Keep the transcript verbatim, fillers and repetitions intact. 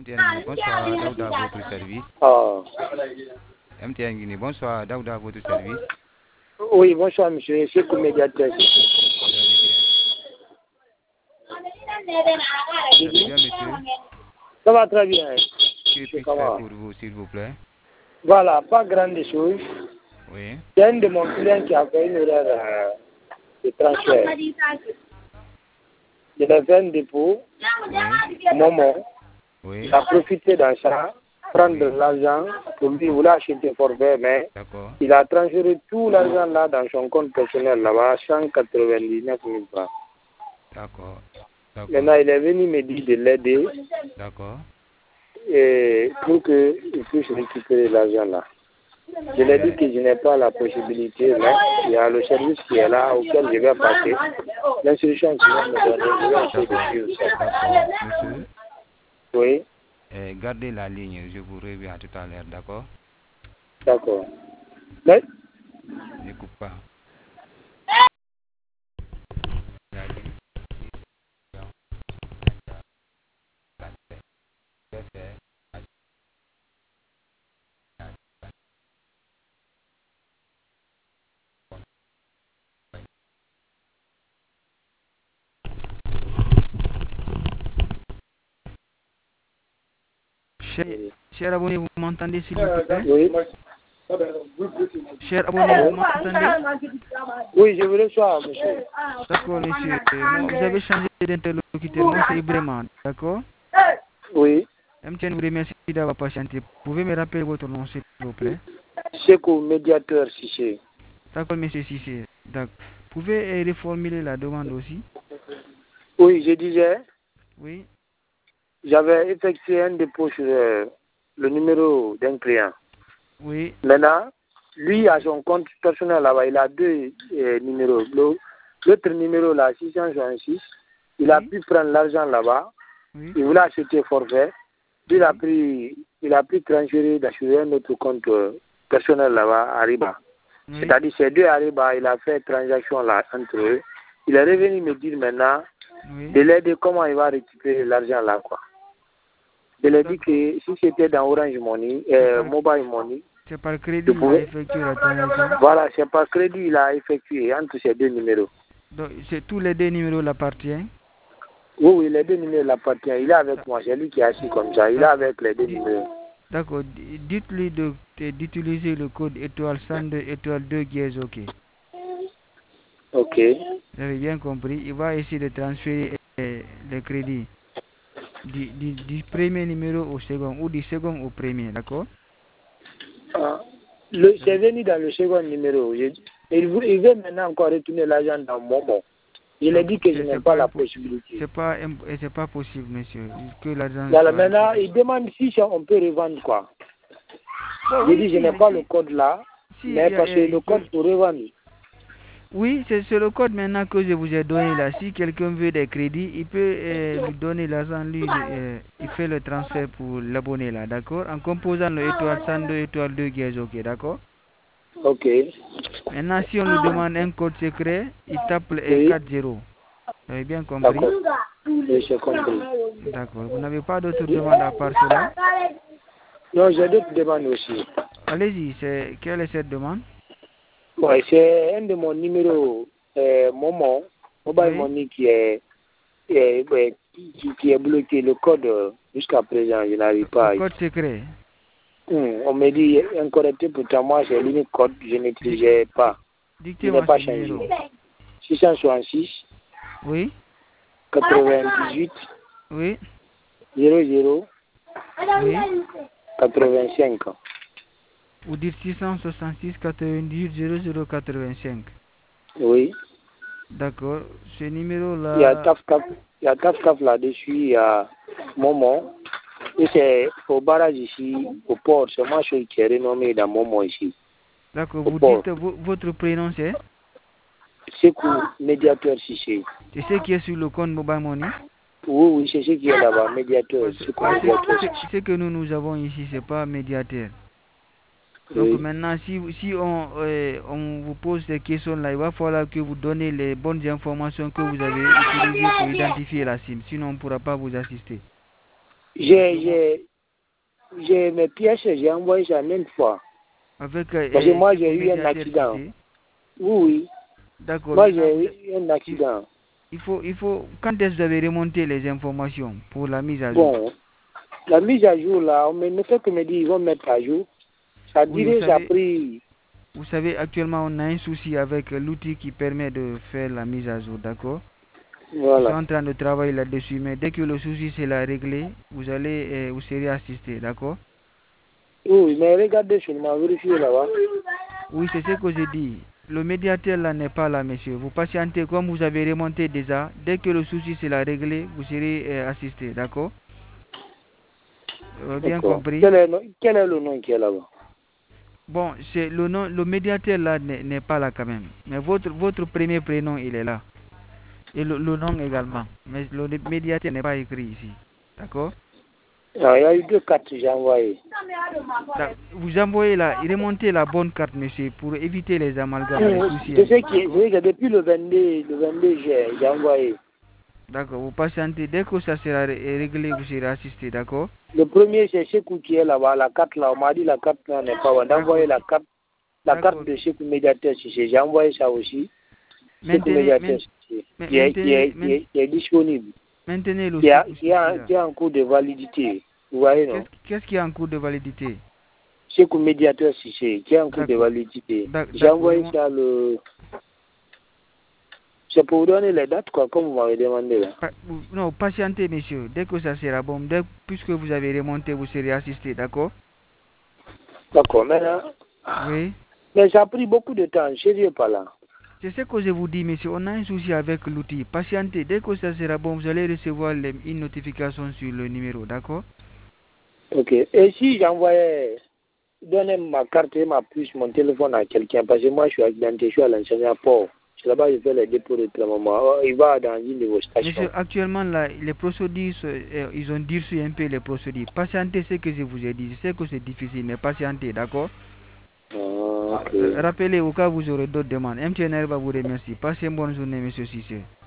M T N Guinée, bonsoir, Daouda, à votre service. Oh. M T N Guinée, bonsoir, Daouda, à votre service. Oui, bonsoir, monsieur. C'est comme médiateur. Vous allez bien? Vous allez bien, monsieur? Ça va très bien. Que puis-je faire pour vous, s'il vous plaît? Voilà, pas grande chose. Oui. C'est un de mon client qui a fait une erreur euh, de transfert. Il a fait un dépôt, Oui. Momo. Oui. Il a profité dans ça, prendre Oui. de l'argent pour lui, il voulait acheter forfait, mais D'accord. il a transféré tout l'argent là dans son compte personnel là-bas, cent quatre-vingt-dix-neuf mille francs. D'accord. D'accord. Maintenant, il est venu me dire de l'aider D'accord. et pour qu'il puisse récupérer l'argent là. Je lui ai dit que je n'ai pas la possibilité, mais il y a le service qui est là auquel je vais passer. L'instruction qui va me donner, je vais essayer de suivre ça. D'accord, monsieur. Oui. Eh, gardez la ligne, je vous reviens tout à l'heure, d'accord? D'accord. Mais Ne coupe pas. Cher, cher abonné, vous m'entendez s'il vous plaît? oui. Cher abonné, vous m'entendez? Oui, je vous reçois, monsieur. D'accord, monsieur. Euh, moi, vous avez changé d'interlocuteur. Moi, c'est Ibrahima, d'accord? Oui. M T N vous remercie d'avoir patienté. Pouvez me rappeler votre nom, s'il vous plaît? Sekou, médiateur Sissé. D'accord, monsieur Sissé. D'accord. Pouvez euh, reformuler la demande aussi? Oui, je disais, Oui. j'avais effectué un dépôt sur euh, le numéro d'un client. Oui. Maintenant, lui a son compte personnel là-bas, il a deux euh, numéros. L'autre numéro là, six cent soixante-six, il a Oui. pu prendre l'argent là-bas, Oui. il voulait acheter forfait, puis il Oui. a pris, il a pu transférer sur un autre compte euh, personnel là-bas, Ariba. Oui. C'est-à-dire ces deux Ariba, il a fait transaction là entre eux. Il est revenu me dire maintenant Oui. de l'aider comment il va récupérer l'argent là quoi. Je lui ai dit que si c'était dans Orange Money, euh, par... Mobile Money, c'est par crédit je qu'il a pouvais... effectué la transaction? Voilà, c'est par crédit il a effectué entre ces deux numéros. Donc, c'est tous les deux numéros l'appartiennent? Oui, oui, les deux numéros l'appartiennent. Il est avec moi, c'est lui qui est assis comme ça. Il est avec les deux numéros. D'accord. Dites-lui de, d'utiliser le code étoile cent deux étoile deux dièse OK. Ok. Vous avez bien compris. Il va essayer de transférer euh, le crédit du, du, du premier numéro au second ou du second au premier, d'accord? Ah, le, c'est venu dans le second numéro. Je, il, veut, il veut maintenant encore retourner l'argent dans Momo. Je lui ai dit que je n'ai pas, pas la possibilité. C'est pas, c'est pas possible, monsieur. Que l'argent voilà, soit... maintenant, il demande si on peut revendre quoi. Bon, je oui, dis, si, je n'ai pas si, le code là, si, mais a, parce que le code pour revendre. Oui, c'est le code maintenant que je vous ai donné là. Si quelqu'un veut des crédits, il peut euh, lui donner l'argent, lui, euh, il fait le transfert pour l'abonné là, d'accord? En composant le étoile cent deux, étoile deux dièse OK, d'accord? Ok. Maintenant, si on lui demande un code secret, il tape le oui. quatre zéro. Vous avez bien compris? D'accord. Oui, j'ai compris. D'accord. Vous n'avez pas d'autres demandes à part cela? Non, j'ai d'autres demandes aussi. Allez-y, c'est quelle est cette demande? Oui, c'est un de mon numéro euh, Momo, Mobile Oui. Money qui est, est, est qui, qui est bloqué. Le code, jusqu'à présent, je n'arrive pas. Le code secret. Hum, on me dit incorrect, pourtant moi c'est l'unique code que je n'utilisais pas. Dictez-moi ce numéro. six cent soixante-six. Oui. quatre-vingt-dix-huit. Oui. zéro zéro. Oui. quatre-vingt-cinq. Vous dites six cent soixante-six quatre-vingt-dix-huit zéro zéro quatre-vingt-cinq. Oui. D'accord. Ce numéro-là... Il y a Taf Taf, il y a Taf Taf là-dessus, il y a Momo. Et c'est au barrage ici, au port. C'est moi qui est renommé dans Momo ici. D'accord. Vous dites votre prénom c'est? Sekou, médiateur Sissé. C'est ce qui est sur le compte Mobile Money? Oui, oui, c'est ce qui est là-bas, médiateur. Ce que nous, nous avons ici, c'est pas médiateur. Donc oui. Maintenant, si, si on, euh, on vous pose ces questions-là, il va falloir que vous donnez les bonnes informations que vous avez utilisées pour identifier la cible. Sinon, on ne pourra pas vous assister. J'ai, j'ai, j'ai mes pièces, j'ai envoyé ça même fois. Avec, euh, Parce que moi, j'ai eu un médiateur accident. cité. Oui, oui. D'accord. Moi, Maintenant, vous- j'ai eu un accident. il faut, il faut, quand est-ce que vous avez remonté les informations pour la mise à jour? Bon, la mise à jour, là, on ne fait que me dire ils vont mettre à jour. Ça Oui, dirait, vous ça a savez, pris... vous savez, actuellement, on a un souci avec l'outil qui permet de faire la mise à jour, d'accord? Ils sont Voilà. en train de travailler là-dessus, mais dès que le souci sera réglé, vous allez, euh, vous serez assisté, d'accord? Oui, mais regardez seulement, vérifiez là-bas. Oui, c'est ce que j'ai dit. Le médiateur là n'est pas là, monsieur. Vous patientez comme vous avez remonté déjà. Dès que le souci sera réglé, vous serez euh, assisté, d'accord? Euh, bien D'accord. compris? Quel est, le- quel est le nom qui est là-bas? Bon, c'est le nom, le médiateur là n'est n'est pas là quand même. Mais votre, votre premier prénom, il est là. Et le, le nom également. Mais le médiateur n'est pas écrit ici. D'accord? Ah, il y a eu deux cartes que j'ai envoyées. Da- Vous envoyez la, remontez la bonne carte, monsieur, pour éviter les amalgames, les Hum, soucis Je un sais peu, que, je d'accord? sais que depuis le vingt-deux, le vingt-deux juillet, j'ai envoyé. D'accord, vous patientez. Dès que ça sera ré- réglé, vous serez assisté, d'accord? Le premier, c'est Chekou qui est là-bas, la carte là. On m'a dit la carte là n'est pas bonne. D'accord, D'envoyer la carte, la carte d'accord. de Chekou médiateur Cissé. J'ai envoyé ça aussi. Chekou Maintenez, médiateur main- Cissé. ma- Qui est, qui maintenez, est, qui main- est, qui est disponible. maintenez le Qui a, Sekou qui a, Sissi là. qui a un cours de validité. Vous voyez, Qu'est-ce non? qu'est-ce qui est en cours de validité? Chekou médiateur Cissé. Qui a un cours de D'accord, validité. d'ac- J'ai d'accord. envoyé remon- ça le. C'est pour vous donner les dates, quoi, comme vous m'avez demandé là. pa- vous- Non, patientez, monsieur. Dès que ça sera bon, dès, puisque vous avez remonté, vous serez assisté, d'accord? D'accord, maintenant. Oui. Mais ça a pris beaucoup de temps. Je ne pas là. C'est ce que je vous dis, monsieur. On a un souci avec l'outil. Patientez. Dès que ça sera bon, vous allez recevoir les- une notification sur le numéro, d'accord? Ok. Et si j'envoyais, donner ma carte et ma puce, mon téléphone à quelqu'un, parce que moi je suis accidenté, je suis à l'enseignant port. C'est là-bas que je fais les dépôts de traitement. Oh, il va dans une de vos Monsieur, stations. actuellement, là, les procédures, euh, ils ont durci un peu les procédures. Patientez ce que je vous ai dit. Je sais que c'est difficile, mais patientez, d'accord? Ah, ok. Euh, Rappelez au cas où vous aurez d'autres demandes. M T N R va vous remercier. Passez une bonne journée, monsieur Cissé.